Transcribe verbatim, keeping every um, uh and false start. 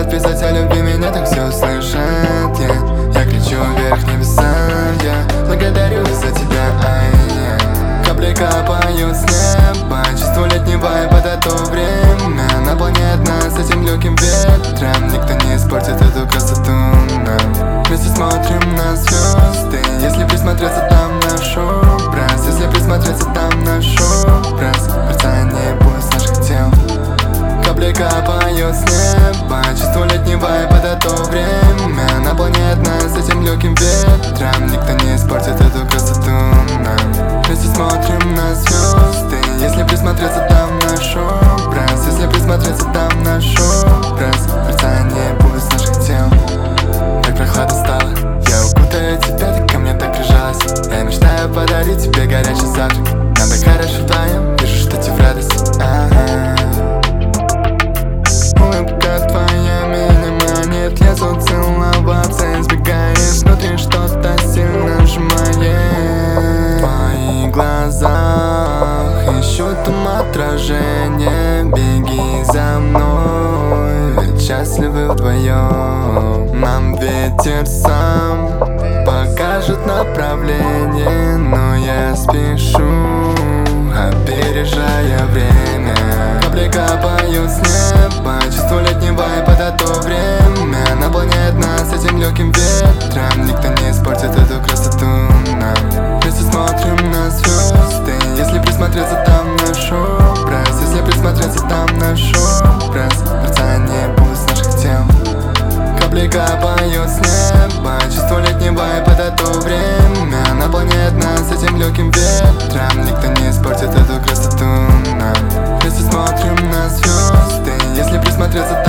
хотят писать о любви, меня так все услышат. Я, я кричу вверх небеса, я благодарю за тебя, ай. Капли капают с неба, чувство летнего вайб, это то время наполняет нас этим легким ветром. Никто не испортит эту красоту нам. Вместе смотрим на звезды, если присмотреться, там наш образ. Если присмотреться, там наш образ. Мерцание пульс наших тел. Капли капают с неба, чувство летнего вайб, это то время наполняет нас этим легким ветром. Никто не испортит эту красоту нам. Вместе смотрим на звезды, если присмотреться, там наш образ. Если присмотреться, там наш образ. Мерцание пульс наших тел. Так прохладно стало, я укутаю тебя, ты ко мне так прижалась. Я мечтаю подарить тебе горячий завтрак. Нам так хорошо вдвоем, вижу, что тебе в радость. Ага. Улыбка твоя меня манит, лезу целоваться, избегаешь внутри, что-то сильно сжимает. В твоих глазах ищу там отражение. Беги за мной, ведь счастливы вдвоем. Нам ветер сам покажет направление, но я спешу, опережая время. Капли капают с неба, чувство летнего вайб, это то время наполняет нас этим легким ветром. Никто не испортит эту красоту нам. Вместе смотрим на звезды, если присмотреться, там наш образ. Если присмотреться, там наш образ. Мерцание пульс наших тел. Капли капают с неба, чувство летнего вайб, это то время наполняет нас этим легким ветром. Никто не испортит эту красоту нам. Вместе смотрим на звезды, если присмотреться,